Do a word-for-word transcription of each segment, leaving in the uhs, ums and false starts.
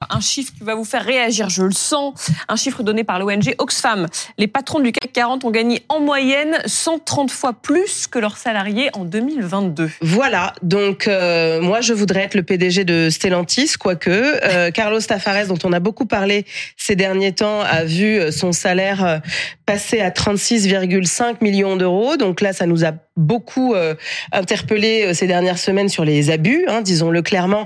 un chiffre qui va vous faire réagir, je le sens. Un chiffre donné par l'O N G Oxfam. Les patrons du C A C quarante ont gagné en moyenne cent trente fois plus que leurs salariés en deux mille vingt-deux. Voilà, donc euh, moi je voudrais être le P D G de Stellantis, quoique euh, Carlos Tavares, dont on a beaucoup parlé ces derniers temps, a vu son salaire passer à trente-six virgule cinq millions d'euros. Donc là, ça nous a beaucoup euh, interpellé ces dernières semaines sur les abus, hein, disons-le clairement,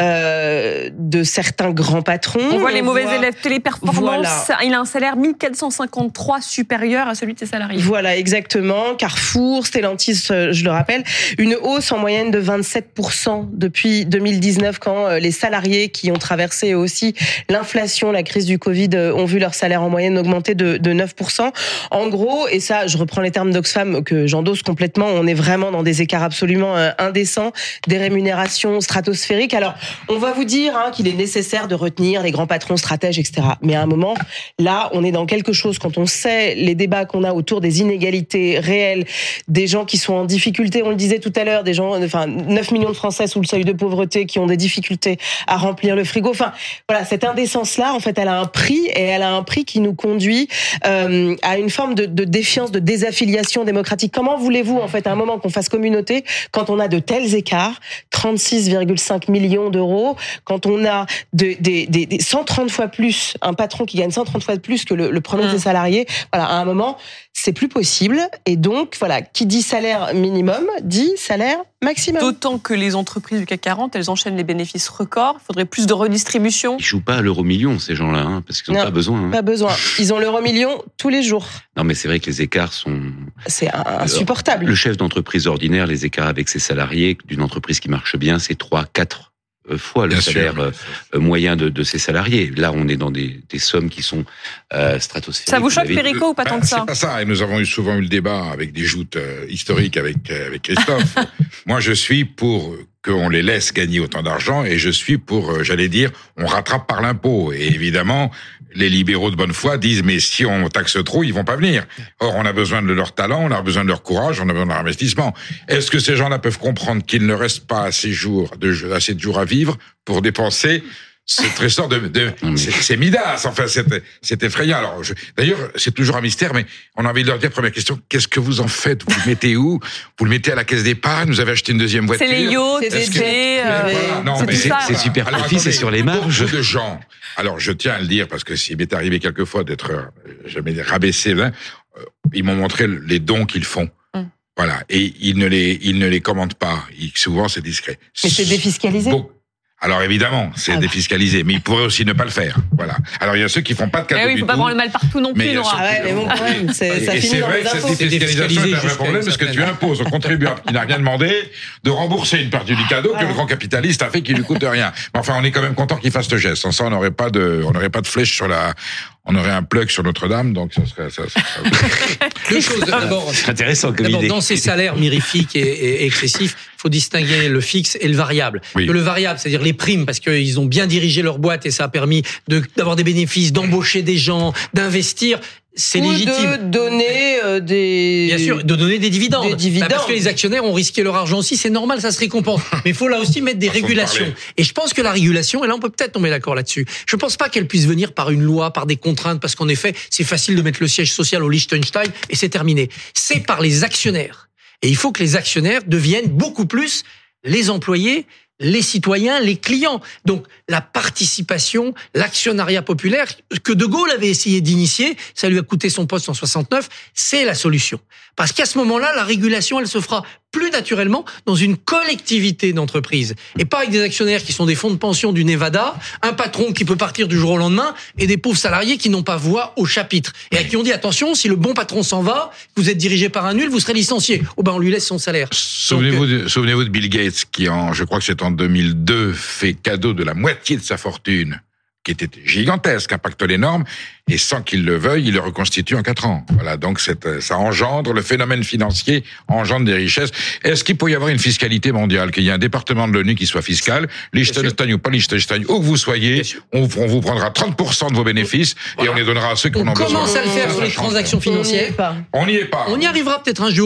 euh, de certains grands patrons. On voit les mauvais voit... élèves Téléperformance. Voilà. Il a un salaire mille quatre cent cinquante-trois supérieur à celui de ses salariés. Voilà, exactement. Carrefour, Stellantis, je le rappelle, une hausse en moyenne de vingt-sept pour cent depuis deux mille dix-neuf, quand les salariés qui ont traversé aussi l'inflation, la crise du Covid, ont vu leur salaire en moyenne augmenter de, de neuf pour cent. En gros, et ça, je reprends les termes d'Oxfam que j'endosse complètement, on est vraiment dans des écarts absolument indécents, des rémunérations stratosphériques. Alors, on va vous dire hein, qu'il est nécessaire de retenir les grands patrons stratèges, et cetera. Mais à un moment, là, on est dans quelque chose, quand on sait les débats qu'on a autour des inégalités réelles, des gens qui sont en difficulté, on le disait tout à l'heure, des gens, enfin, neuf millions de Français sous le seuil de pauvreté qui ont des difficultés à remplir le frigo. Enfin, voilà, cette indécence-là, en fait, elle a un prix, et elle a un prix qui nous conduit euh, à une forme de, de défiance, de désaffiliation démocratique. Comment voulez-vous, en fait, à un moment qu'on fasse communauté, quand on a de tels écarts, trente-six virgule cinq millions d'euros, quand on a de, de, de, de cent trente fois plus, un patron qui gagne cent trente fois plus que le, le premier mmh. de ses salariés, voilà, à un moment, c'est plus possible. Et donc, voilà, qui dit salaire minimum, dit salaire maximum. D'autant que les entreprises du C A C quarante, elles enchaînent les bénéfices records. Il faudrait plus de redistribution. Ils jouent pas à l'euro-million, ces gens-là, hein, parce qu'ils n'ont pas besoin. Hein. Pas besoin. Ils ont l'euro-million tous les jours. Non, mais c'est vrai que les écarts sont... C'est insupportable. Le chef d'entreprise ordinaire, les écarts avec ses salariés d'une entreprise qui marche bien, c'est trois, quatre fois le bien salaire sûr, euh, moyen de, de ses salariés. Là, on est dans des, des sommes qui sont euh, stratosphériques. Ça vous choque, Perico, ou pas ben, tant que ça? C'est pas ça. Et nous avons eu souvent eu le débat avec des joutes euh, historiques avec euh, avec Christophe. Moi, je suis pour qu'on les laisse gagner autant d'argent, et je suis pour, euh, j'allais dire, on rattrape par l'impôt. Et évidemment, les libéraux de bonne foi disent, mais si on taxe trop, ils vont pas venir. Or, on a besoin de leur talent, on a besoin de leur courage, on a besoin de leur investissement. Est-ce que ces gens-là peuvent comprendre qu'il ne reste pas assez, jours de, assez de jours à vivre pour dépenser ce trésor de, de c'est, c'est Midas, enfin, c'est, c'est effrayant. Alors, je, d'ailleurs, c'est toujours un mystère, mais on a envie de leur dire, première question, qu'est-ce que vous en faites? Vous le mettez où? Vous le mettez à la caisse d'épargne? Vous avez acheté une deuxième voiture? C'est les yachts, c'est des jets, euh, voilà. Non, c'est mais c'est, c'est super profit, c'est sur les marges. Beaucoup de gens. Alors, je tiens à le dire, parce que s'il m'est arrivé quelquefois d'être, euh, jamais rabaissé, hein, euh, ils m'ont montré les dons qu'ils font. Hum. Voilà. Et ils ne les, ils ne les commentent pas. Ils, souvent, c'est discret. Mais c'est défiscalisé. Bon. Alors évidemment, c'est ah défiscalisé, mais ils pourraient aussi ne pas le faire. Voilà. Alors il y a ceux qui font pas de cadeaux eh oui, du faut tout. pas prendre le mal partout non plus, Laura. Ah ouais, mais bon, quand même, c'est, ça et finit c'est dans vrai les que impôts. cette défiscalisation est un vrai problème, parce que tu imposes au contribuable qui n'a rien demandé de rembourser une partie du cadeau que ouais. le grand capitaliste a fait qui lui coûte rien. Mais enfin, on est quand même content qu'il fasse ce geste. Sans ça, on n'aurait pas de, on n'aurait pas de flèche sur la, on aurait un plug sur Notre-Dame, donc ça serait, ça serait... Deux choses, d'abord. C'est intéressant comme d'abord, idée. Dans ces salaires mirifiques et, et, et excessifs, il faut distinguer le fixe et le variable. Oui. Que le variable, c'est-à-dire les primes, parce qu'ils ont bien dirigé leur boîte et ça a permis de, d'avoir des bénéfices, d'embaucher des gens, d'investir. C'est ou légitime. de donner euh, des... Bien sûr, de donner des dividendes. Des dividendes. Bah parce que les actionnaires ont risqué leur argent aussi, c'est normal, ça se récompense. Mais il faut là aussi mettre des régulations. Et je pense que la régulation, et là on peut peut-être tomber d'accord là-dessus, je pense pas qu'elle puisse venir par une loi, par des contraintes, parce qu'en effet, c'est facile de mettre le siège social au Liechtenstein et c'est terminé. C'est par les actionnaires. Et il faut que les actionnaires deviennent beaucoup plus les employés, les citoyens, les clients. Donc, la participation, l'actionnariat populaire, que De Gaulle avait essayé d'initier, ça lui a coûté son poste en soixante-neuf, c'est la solution. Parce qu'à ce moment-là, la régulation, elle se fera plus naturellement dans une collectivité d'entreprises. Et pas avec des actionnaires qui sont des fonds de pension du Nevada, un patron qui peut partir du jour au lendemain, et des pauvres salariés qui n'ont pas voix au chapitre. Et à qui on dit, attention, si le bon patron s'en va, vous êtes dirigé par un nul, vous serez licencié. Oh ben, on lui laisse son salaire. Souvenez-vous, de, souvenez-vous de Bill Gates, qui en, je crois que c'est en deux mille deux, fait cadeau de la moitié de sa fortune, qui était gigantesque, un pactole énorme, et sans qu'il le veuille, il le reconstitue en quatre ans. Voilà, donc c'est, ça engendre, le phénomène financier engendre des richesses. Est-ce qu'il peut y avoir une fiscalité mondiale, qu'il y ait un département de l'ONU qui soit fiscal, Liechtenstein ou pas Liechtenstein, où que vous soyez, on, on vous prendra trente pour cent de vos bénéfices, voilà. Et on les donnera à ceux qui en ont besoin. On commence à le faire sur les transactions financières. On n'y est pas. On y arrivera peut-être un jour, mais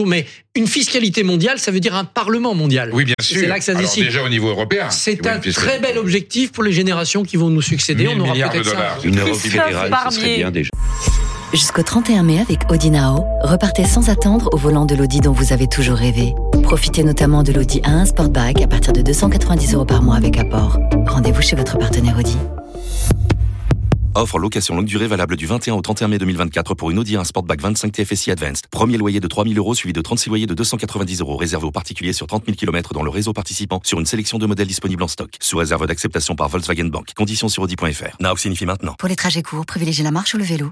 Une fiscalité mondiale, ça veut dire un parlement mondial. Oui, bien sûr. C'est là que ça se décide. Alors déjà au niveau européen. C'est un très bel objectif pour les générations qui vont nous succéder. On aura peut-être ça. Une Europe fédérale, ce serait bien déjà. Jusqu'au trente et un mai avec Audi Now, repartez sans attendre au volant de l'Audi dont vous avez toujours rêvé. Profitez notamment de l'Audi A un Sportback à partir de deux cent quatre-vingt-dix euros par mois avec apport. Rendez-vous chez votre partenaire Audi. Offre location longue durée valable du vingt et un au trente et un mai deux mille vingt-quatre pour une Audi A un Sportback vingt-cinq T F S I Advanced. Premier loyer de trois mille euros suivi de trente-six loyers de deux cent quatre-vingt-dix euros réservé aux particuliers sur trente mille kilomètres dans le réseau participant sur une sélection de modèles disponibles en stock. Sous réserve d'acceptation par Volkswagen Bank. Conditions sur audi point f r. Now signifie maintenant. Pour les trajets courts, privilégiez la marche ou le vélo.